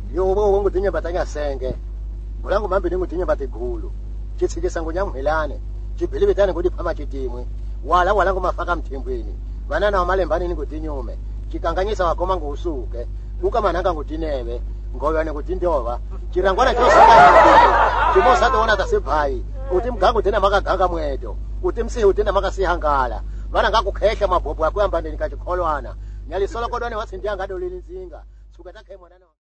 yo bo ngutinya batanya senge mulangu mambe ngutinya batigulu chitsikisa ngunyamhilane chibhilibetane kuti phama chitimwe wala ngomafaka mthembweni vanana wamalembani ngutinyume chikanganyisa wakoma ngusuke ukamananga ngutineve ngoyane kuti ndova chirangwana chosaka chimosato tasebhayi uti mgangu tena makaganga mwedo uti msihi utena makasihangala vana ngakukhehla mabhobho akuyamba ndeni kachikholwana nyalisolo kodwane wasindiya ngadolini nzinga suka takhe mwana